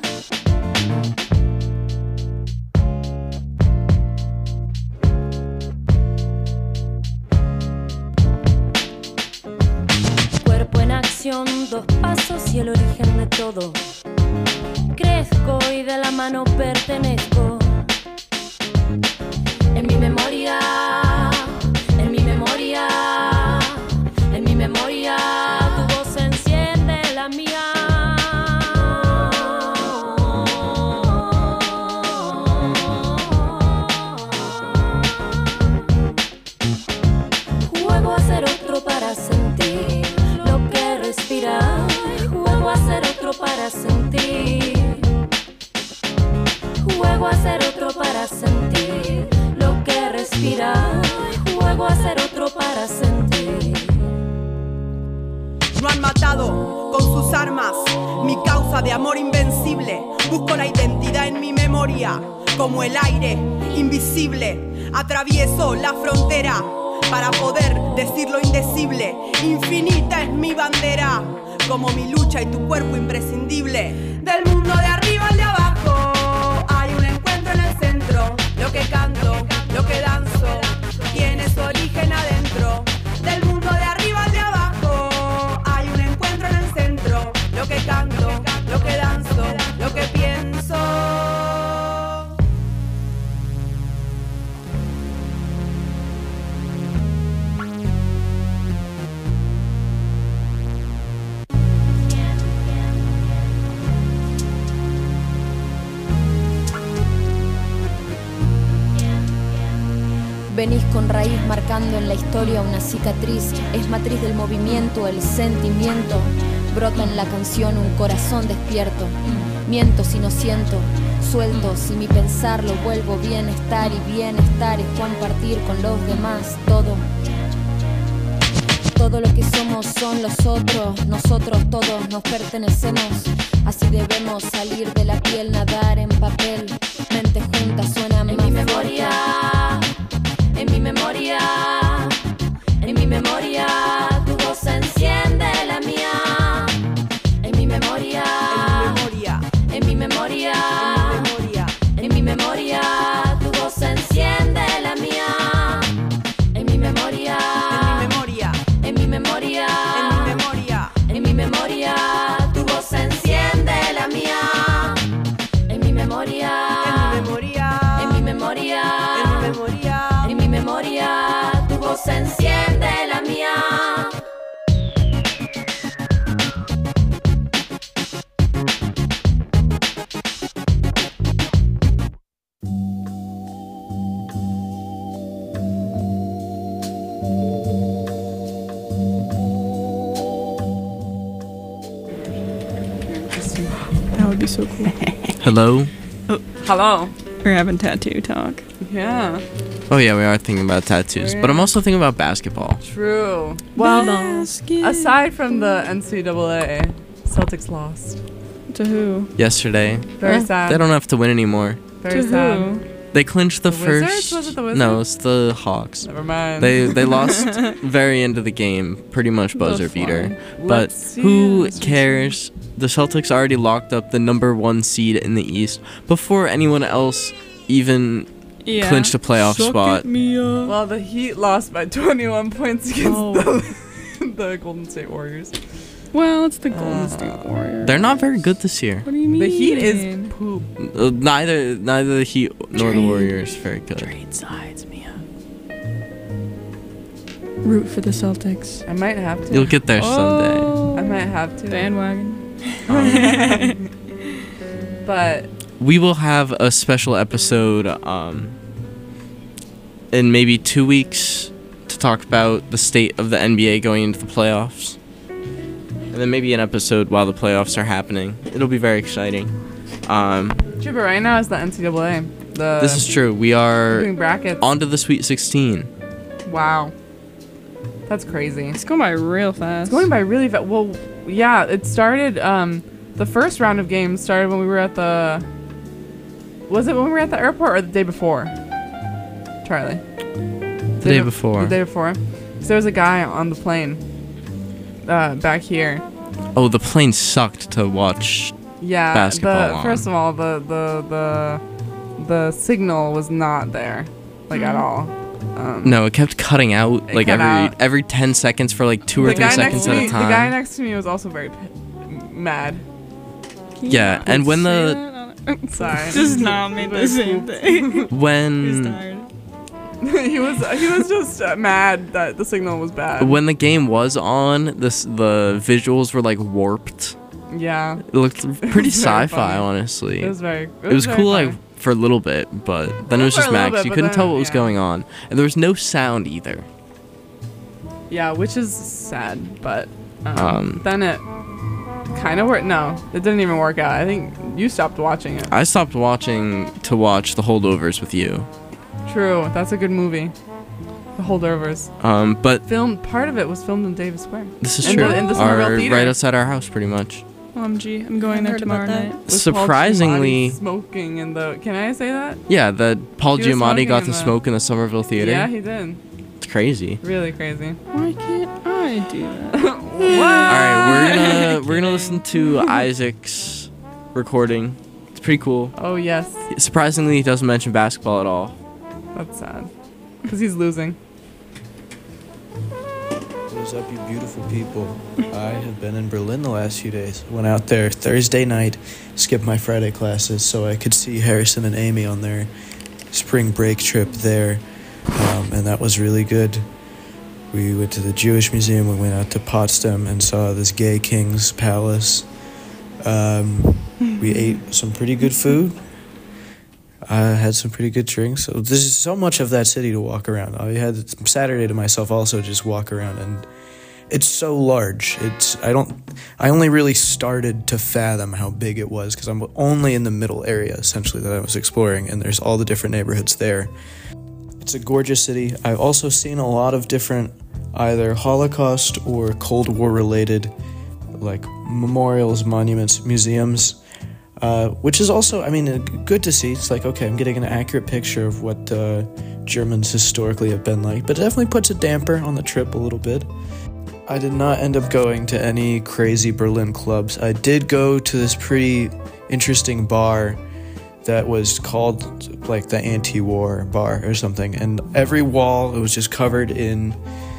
Speaker 5: Cuerpo en acción, dos pasos y el origen de todo. Crezco y de la mano pertenezco. En mi memoria, en mi memoria, en mi memoria, tu voz enciende la mía. Juego a ser otro para sentir lo que respira. Juego a ser otro para sentir. Juego a ser otro para sentir lo que respira. Juego a ser otro para sentir.
Speaker 8: No han matado con sus armas mi causa de amor invencible. Busco la identidad en mi memoria, como el aire invisible. Atravieso la frontera para poder decir lo indecible. Infinita es mi bandera, como mi lucha y tu cuerpo imprescindible. Del mundo de arriba al de abajo hay un encuentro en el centro. Lo que canto, lo que danzo, tiene su origen adentro. Del mundo de arriba al de abajo hay un encuentro en el centro. Lo que canto, lo que danzo, lo que pienso.
Speaker 5: Venís con raíz marcando en la historia una cicatriz. Es matriz del movimiento, el sentimiento. Brota en la canción un corazón despierto. Miento si no siento, suelto si mi pensar lo vuelvo bienestar. Y bienestar es compartir con los demás todo. Todo lo que somos son los otros. Nosotros todos nos pertenecemos. Así debemos salir de la piel, nadar en papel. Mente junta suena más. En mi memoria, en mi memoria, en mi memoria, tu voz enciende la mía. En mi memoria, en mi memoria, en mi memoria, tu voz enciende la mía. En mi memoria, en mi memoria, en mi memoria, tu voz enciende la mía. En mi memoria, en mi memoria, en mi memoria, tu voz enciende la mía.
Speaker 3: That would be so cool.
Speaker 1: Hello?
Speaker 2: Hello.
Speaker 3: We're having tattoo talk.
Speaker 2: Yeah.
Speaker 1: Oh yeah, we are thinking about tattoos, but I'm also thinking about basketball.
Speaker 2: True. Well, aside from the N C double A, Celtics lost.
Speaker 3: To who?
Speaker 1: Yesterday.
Speaker 2: Very
Speaker 1: Well,
Speaker 2: sad.
Speaker 1: They don't have to win anymore.
Speaker 2: Very
Speaker 3: to
Speaker 2: sad.
Speaker 3: who?
Speaker 1: They clinched the,
Speaker 2: The
Speaker 1: first.
Speaker 2: Wizards? Was it the
Speaker 1: No,
Speaker 2: Wizards?
Speaker 1: it's the Hawks.
Speaker 2: Never mind.
Speaker 1: They they lost very end of the game, pretty much buzzer
Speaker 3: That's
Speaker 1: beater.
Speaker 3: fine.
Speaker 1: But
Speaker 2: Let's see.
Speaker 1: who
Speaker 2: Let's see.
Speaker 1: cares? The Celtics already locked up the number one seed in the East before anyone else even
Speaker 3: Yeah.
Speaker 1: clinched a playoff
Speaker 3: Suck
Speaker 1: spot.
Speaker 3: it, Mia.
Speaker 2: Well, the Heat lost by twenty-one points against
Speaker 3: Oh.
Speaker 2: the, the Golden State Warriors.
Speaker 3: Well, it's the Golden
Speaker 2: Uh,
Speaker 3: State Warriors.
Speaker 1: They're not very good this year.
Speaker 3: What do you mean?
Speaker 2: The Heat is poop.
Speaker 1: Uh, neither neither the Heat nor the
Speaker 3: Trade.
Speaker 1: Warriors very good.
Speaker 3: Trade sides, Mia. root for the Celtics.
Speaker 2: I might have to.
Speaker 1: You'll get there someday.
Speaker 3: Oh,
Speaker 2: I might have to.
Speaker 3: bandwagon.
Speaker 2: But
Speaker 1: We will have a special episode um, in maybe two weeks to talk about the state of the N B A going into the playoffs. And then maybe an episode while the playoffs are happening. It'll be very exciting. Um,
Speaker 2: true, but right now it's the N C double A. The
Speaker 1: this is true. We
Speaker 2: we're
Speaker 1: are
Speaker 2: doing brackets.
Speaker 1: on to the Sweet sixteen.
Speaker 2: Wow, that's crazy.
Speaker 3: It's going by real fast.
Speaker 2: It's going by really fast. Well, yeah, it started. Um, the first round of games started when we were at the. Was it when we were at the airport or the day before? Charlie.
Speaker 1: The day before.
Speaker 2: The day before. So there was a guy on the plane. Uh, back here.
Speaker 1: Oh, the plane sucked to watch.
Speaker 2: Yeah.
Speaker 1: Basketball
Speaker 2: The,
Speaker 1: on.
Speaker 2: first of all, the the the the signal was not there, like at all. Um,
Speaker 1: No, it kept cutting out
Speaker 2: It
Speaker 1: like
Speaker 2: cut
Speaker 1: every
Speaker 2: out.
Speaker 1: every ten seconds for like two or
Speaker 2: the
Speaker 1: three
Speaker 2: guy
Speaker 1: seconds
Speaker 2: next to
Speaker 1: at
Speaker 2: me,
Speaker 1: a time.
Speaker 2: The guy next to me was also very p- mad.
Speaker 1: Yeah, and when the
Speaker 2: Sorry.
Speaker 3: Does not mean the same thing. He's
Speaker 1: when
Speaker 3: tired.
Speaker 2: he was he was just uh, mad that the signal was bad.
Speaker 1: when the game was on, this the visuals were like warped.
Speaker 2: Yeah.
Speaker 1: It looked pretty
Speaker 2: was very
Speaker 1: sci-fi,
Speaker 2: funny.
Speaker 1: honestly.
Speaker 2: It was very. It
Speaker 1: It was
Speaker 2: very
Speaker 1: cool
Speaker 2: funny.
Speaker 1: like for a little bit, but then it was
Speaker 2: For a
Speaker 1: just
Speaker 2: little
Speaker 1: Max.
Speaker 2: bit,
Speaker 1: You
Speaker 2: but
Speaker 1: couldn't
Speaker 2: then,
Speaker 1: tell what was
Speaker 2: yeah.
Speaker 1: going on, and there was no sound either.
Speaker 2: Yeah, which is sad, but um,
Speaker 1: Um,
Speaker 2: then it kind of worked. No, it didn't even work out. I think you stopped watching it.
Speaker 1: I stopped watching to watch The Holdovers with you.
Speaker 2: True, that's a good movie. The Holdovers.
Speaker 1: Um, but
Speaker 2: Filmed. Part of it was filmed in Davis Square.
Speaker 1: this is
Speaker 2: In
Speaker 1: true.
Speaker 2: the- in the Somerville
Speaker 1: Our,
Speaker 2: Theater.
Speaker 1: right outside our house, pretty much.
Speaker 3: O M G, I'm going there
Speaker 6: Heard about
Speaker 3: tomorrow
Speaker 6: that.
Speaker 3: night.
Speaker 2: With Paul
Speaker 1: Surprisingly,
Speaker 2: Giamatti smoking in the. Can I say that?
Speaker 1: yeah, that Paul
Speaker 2: He was
Speaker 1: Giamatti
Speaker 2: smoking
Speaker 1: got
Speaker 2: in
Speaker 1: to
Speaker 2: the-
Speaker 1: smoke in the Somerville Theater.
Speaker 2: Yeah, he did.
Speaker 1: It's crazy.
Speaker 2: Really crazy.
Speaker 3: Why can't I do that?
Speaker 2: What?
Speaker 1: All right, we're gonna we're gonna listen to Isaac's recording. It's pretty cool.
Speaker 2: Oh yes,
Speaker 1: Surprisingly, he doesn't mention basketball at all.
Speaker 2: that's sad. Cause he's losing.
Speaker 9: What's up, you beautiful people? I have been in Berlin the last few days. Went out there Thursday night, skipped my Friday classes so I could see Harrison and Amy on their spring break trip there, um, and that was really good. We went to the Jewish Museum, we went out to Potsdam and saw this gay king's palace. Um, we ate some pretty good food. I had some pretty good drinks. So there's so much of that city to walk around. I had Saturday to myself also, just walk around, and it's so large. It's I don't I only really started to fathom how big it was because I'm only in the middle area essentially that I was exploring, and there's all the different neighborhoods there. It's a gorgeous city. I've also seen a lot of different either Holocaust or Cold War related like memorials, monuments, museums. Uh, which is also, I mean, uh, good to see. It's like, okay, I'm getting an accurate picture of what uh, Germans historically have been like, but it definitely puts a damper on the trip a little bit. I did not end up going to any crazy Berlin clubs. I did go to this pretty interesting bar that was called like the anti-war bar or something, and every wall, it was just covered in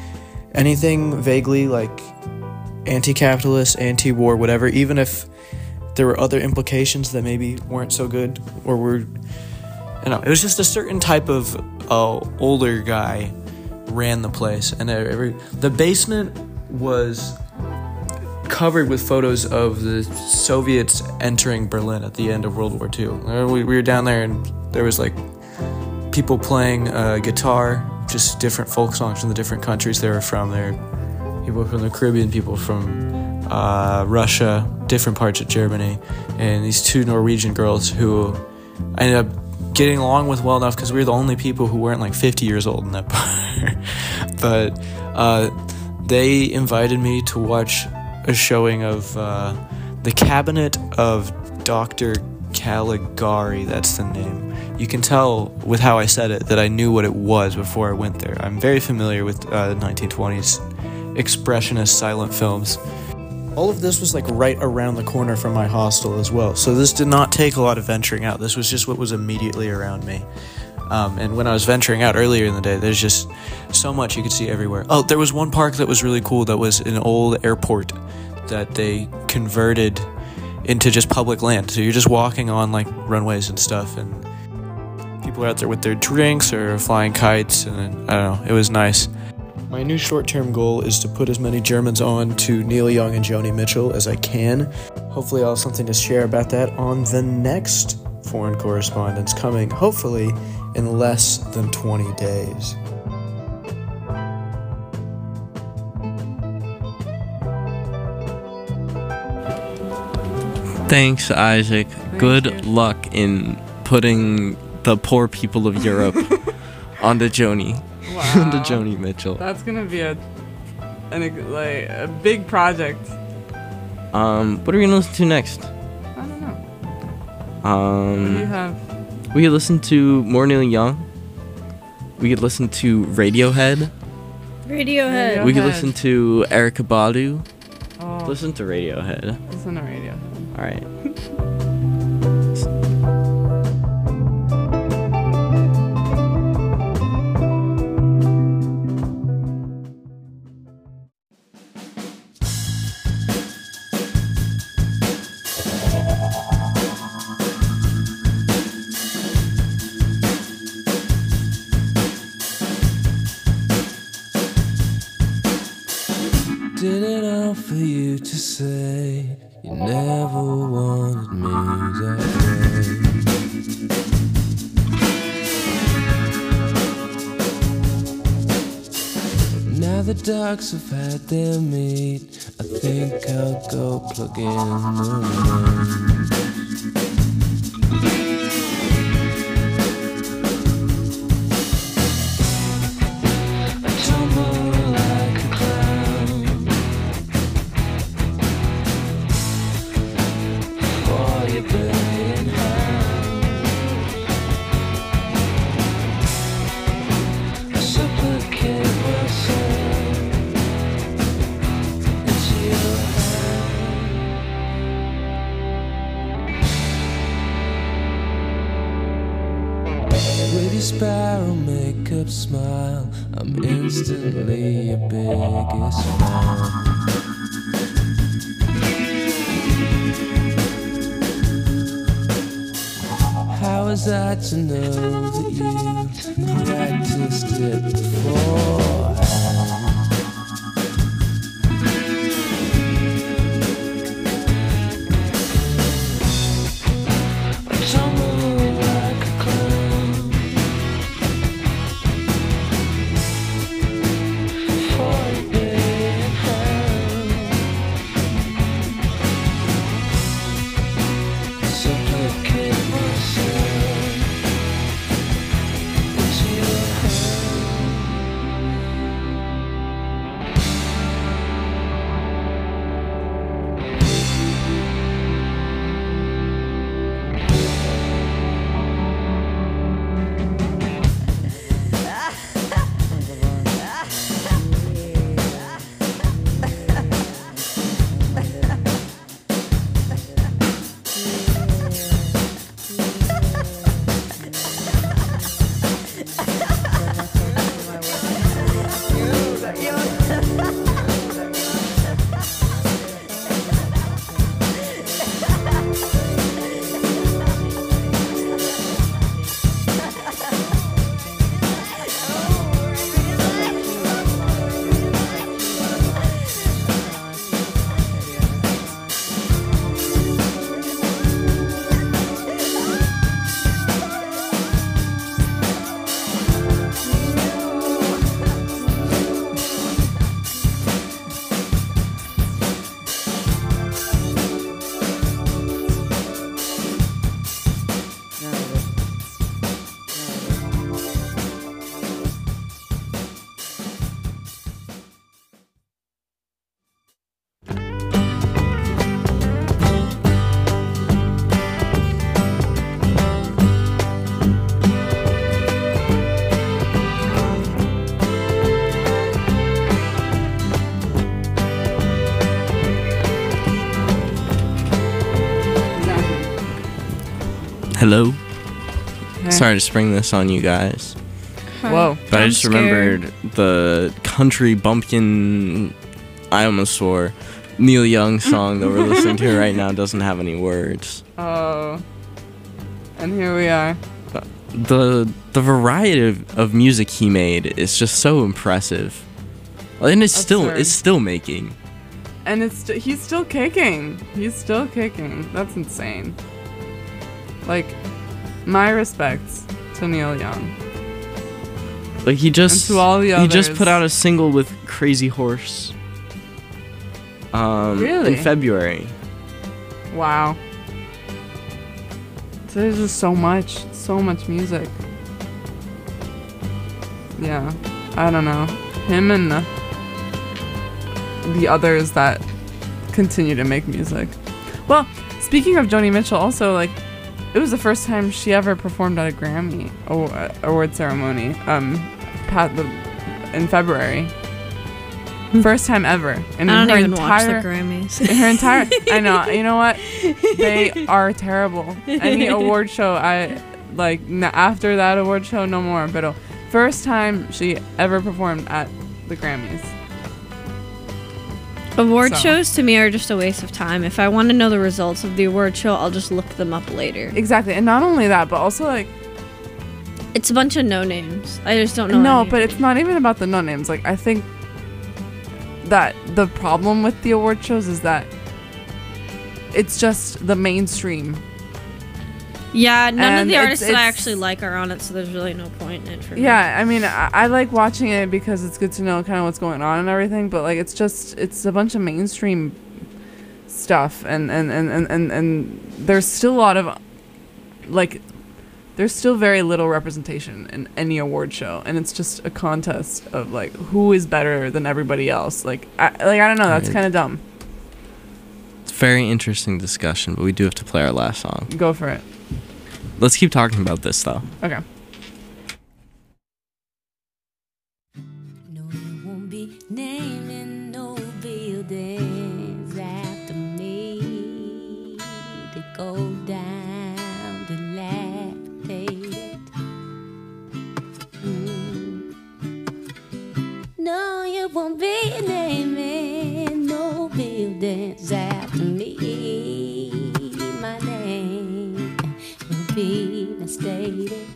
Speaker 9: anything vaguely like anti-capitalist, anti-war, whatever, even if there were other implications that maybe weren't so good or were, you know, it was just a certain type of uh, older guy ran the place, and every the basement was covered with photos of the Soviets entering Berlin at the end of World War Two. We, we were down there, and there was like people playing uh, guitar, just different folk songs from the different countries they were from. There were people from the Caribbean, people from Uh, Russia, different parts of Germany, and these two Norwegian girls who I ended up getting along with well enough because we were the only people who weren't like fifty years old in that bar. But uh, they invited me to watch a showing of uh, The Cabinet of Doctor Caligari. That's the name. You can tell with how I said it that I knew what it was before I went there. I'm very familiar with uh, nineteen twenties expressionist silent films. All of this was like right around the corner from my hostel as well. So this did not take a lot of venturing out. This was just what was immediately around me. Um, and when I was venturing out earlier in the day, there's just so much you could see everywhere. Oh, there was one park that was really cool that was an old airport that they converted into just public land. So you're just walking on like runways and stuff, and people are out there with their drinks or flying kites, and I don't know, it was nice. My new short-term goal is to put as many Germans on to Neil Young and Joni Mitchell as I can. Hopefully I'll have something to share about that on the next Foreign Correspondence coming, hopefully, in less than twenty days.
Speaker 1: Thanks, Isaac.
Speaker 2: Thank
Speaker 1: Good
Speaker 2: you.
Speaker 1: luck in putting the poor people of Europe onto Joni.
Speaker 2: Wow.
Speaker 1: onto Joni Mitchell.
Speaker 2: That's gonna be a an ex- like a big project.
Speaker 1: Um, what are we gonna listen to next?
Speaker 2: I don't know. What do you
Speaker 1: Um,
Speaker 2: have?
Speaker 1: we could listen to more Neil Young. We could listen to Radiohead.
Speaker 6: Radiohead.
Speaker 1: We could
Speaker 2: Radiohead.
Speaker 1: listen to Erykah Badu.
Speaker 2: Oh,
Speaker 1: Listen to Radiohead.
Speaker 2: listen to radio.
Speaker 1: All right.
Speaker 10: Did it all for you to say you never wanted me that way. Now the dogs have had their meat. I think I'll go plug in the rain. I tumble like a clown for your burning hand. I supplicate myself into your hand. With your spiral makeup smile, I'm instantly your biggest fan. How was I to know that you practiced it beforehand? I tumble like a clown for your big hand. Supplicate myself into your
Speaker 1: Hello.
Speaker 2: Hey.
Speaker 1: Sorry to spring this on you guys,
Speaker 2: Whoa.
Speaker 1: but I
Speaker 3: I'm
Speaker 1: just
Speaker 3: scared.
Speaker 1: remembered the country bumpkin. I almost swore. Neil Young song that we're listening to right now doesn't have any words.
Speaker 2: Oh. And here we are.
Speaker 1: The the variety of, of music he made is just so impressive. And it's still
Speaker 2: Absurd.
Speaker 1: it's still making.
Speaker 2: And it's st- he's still kicking. He's still kicking. That's insane. Like, my respects to Neil Young.
Speaker 1: Like he just
Speaker 2: And to all the
Speaker 1: he just
Speaker 2: others.
Speaker 1: put out a single with Crazy Horse. Um,
Speaker 2: Really?
Speaker 1: in February.
Speaker 2: Wow. So there's just so much, so much music. Yeah, I don't know. Him and the, the others that continue to make music. Well, speaking of Joni Mitchell, also, like, it was the first time she ever performed at a Grammy aw- award ceremony um, pat- the, in February. First time ever. And
Speaker 6: I
Speaker 2: in
Speaker 6: don't
Speaker 2: her
Speaker 6: even watch the
Speaker 2: entire,
Speaker 6: Grammys.
Speaker 2: in her entire, I know. You know what? They are terrible. Any award show, I like n- after that award show, no more. But first time she ever performed at the Grammys.
Speaker 6: Award
Speaker 2: So.
Speaker 6: shows to me are just a waste of time. If I want to know the results of the award show, I'll just look them up later.
Speaker 2: Exactly, and not only that, but also like
Speaker 6: It's a bunch of no names. I just don't know.
Speaker 2: no,
Speaker 6: any.
Speaker 2: but it's not even about the no names. Like I think that the problem with the award shows is that it's just the mainstream.
Speaker 6: Yeah, none of
Speaker 2: And
Speaker 6: the
Speaker 2: it's-
Speaker 6: artists that I
Speaker 2: it's-
Speaker 6: actually like are on it, so there's really no point in it for me.
Speaker 2: Yeah, I mean, I, I like watching it because it's good to know kind of what's going on and everything, but like it's just it's a bunch of mainstream stuff, and and and and and, and there's still a lot of like there's still very little representation in any award show, and it's just a contest of like who is better than everybody else. Like I like I don't know, that's
Speaker 1: Right.
Speaker 2: kind of dumb.
Speaker 1: It's a very interesting discussion, but we do have to play our last song.
Speaker 2: Go for it.
Speaker 1: Let's keep talking about this though.
Speaker 2: Okay.
Speaker 11: No, you won't be naming no buildings after me to go down dilapidated. Mm. No, you won't be naming no buildings after me. My name will be misstated.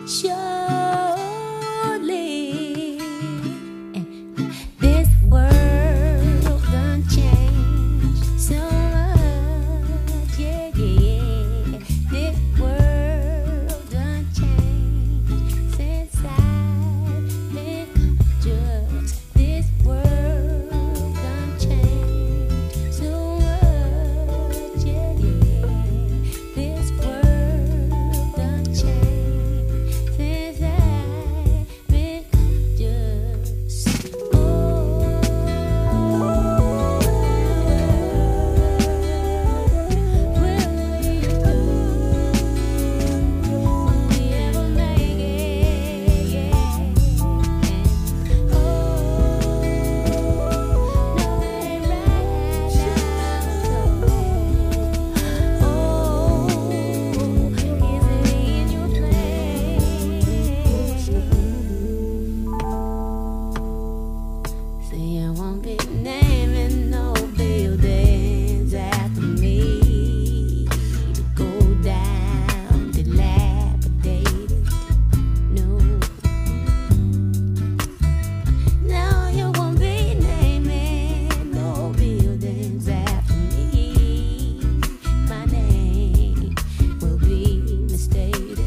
Speaker 11: Surely this world done changed so much, yeah, yeah. This world done changed since I've been conscious. This world done changed so much, yeah, yeah. This world done changed since I've been conscious. See, I won't be naming no buildings after me to go down dilapidated. No, no, you won't be naming no buildings after me. My name will be misstated.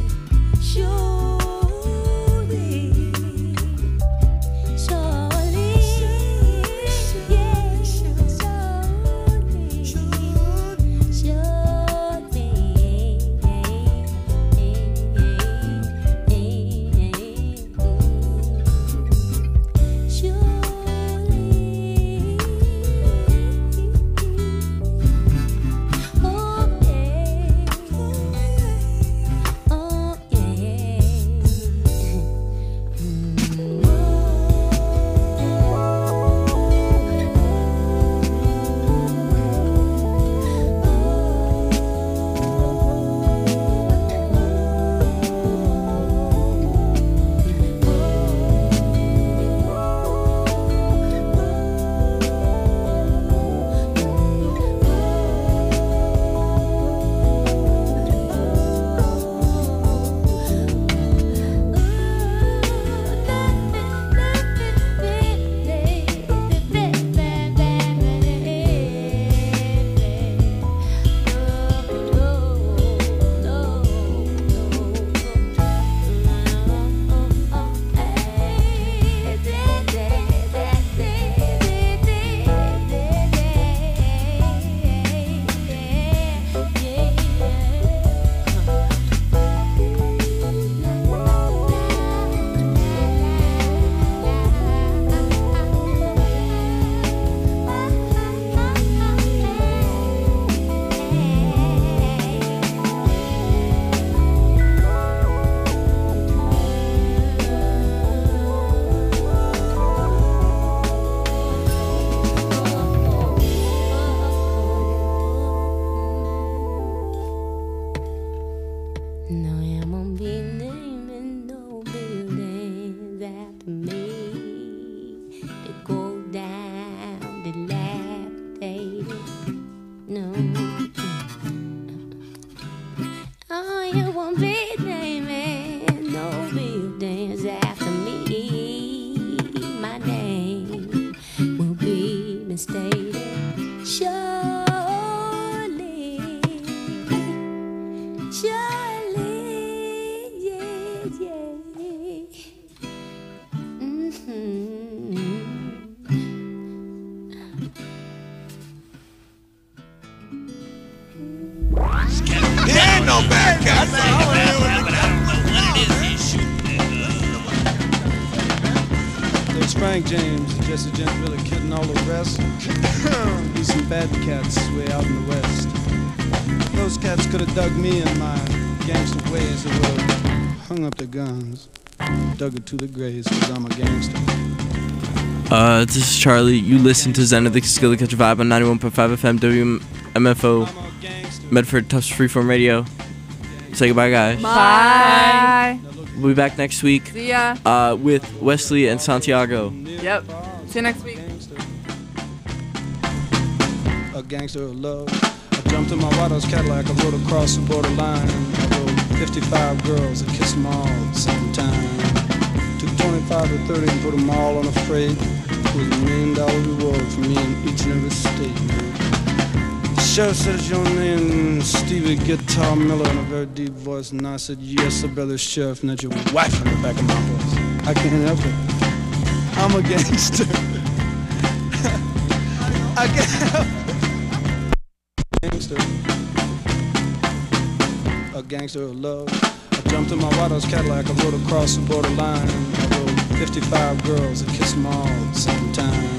Speaker 11: Surely, surely.
Speaker 7: no bad cats.
Speaker 12: There's Frank James, Jesse James, Billy Kid, and all the rest. These some bad cats way out in the west. Those cats could have dug me in my gangster ways. They would have hung up their guns, dug it to the graves, because I'm a gangster.
Speaker 1: Uh, this is Charlie. You listen to Zen of the Skillet Catch a Vibe on ninety-one point five F M W M F O, Medford Tufts Freeform Radio. Say goodbye, guys.
Speaker 2: Bye.
Speaker 1: We'll be back next week.
Speaker 2: See ya.
Speaker 1: Uh, with Wesley and Santiago.
Speaker 2: Yep. See you next week.
Speaker 12: A gangster of love. I jumped in my White House Cadillac. I rode across the borderline. I rode fifty-five girls. I kissed them all at the same time. Took twenty-five to thirty and put them all on a freight. It was a million dollar reward for me in each and every state. The sheriff said, "Is your name Stevie Guitar Miller?" in a very deep voice, and I said, "Yes, sir, brother sheriff," and that's your wife in the back of my horse. I can't help it. I'm a gangster. I can't help it. Gangster. A gangster of love. I jumped in my White House Cadillac. I rode across the borderline. I rode fifty-five girls. I kissed them all at the same time.